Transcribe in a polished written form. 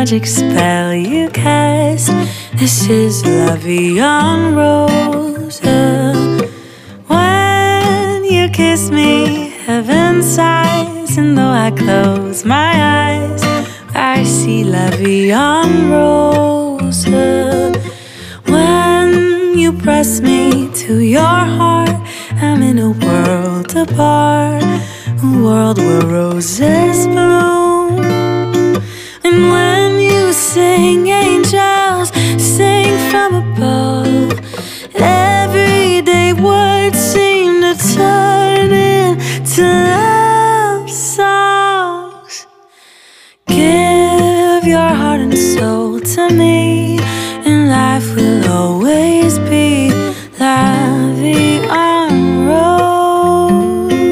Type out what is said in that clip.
magic spell you cast. This is La Vie en Rose. When you kiss me, heaven sighs, and though I close my eyes, I see La Vie en Rose. When you press me to your heart, I'm in a world apart, a world where roses bloom.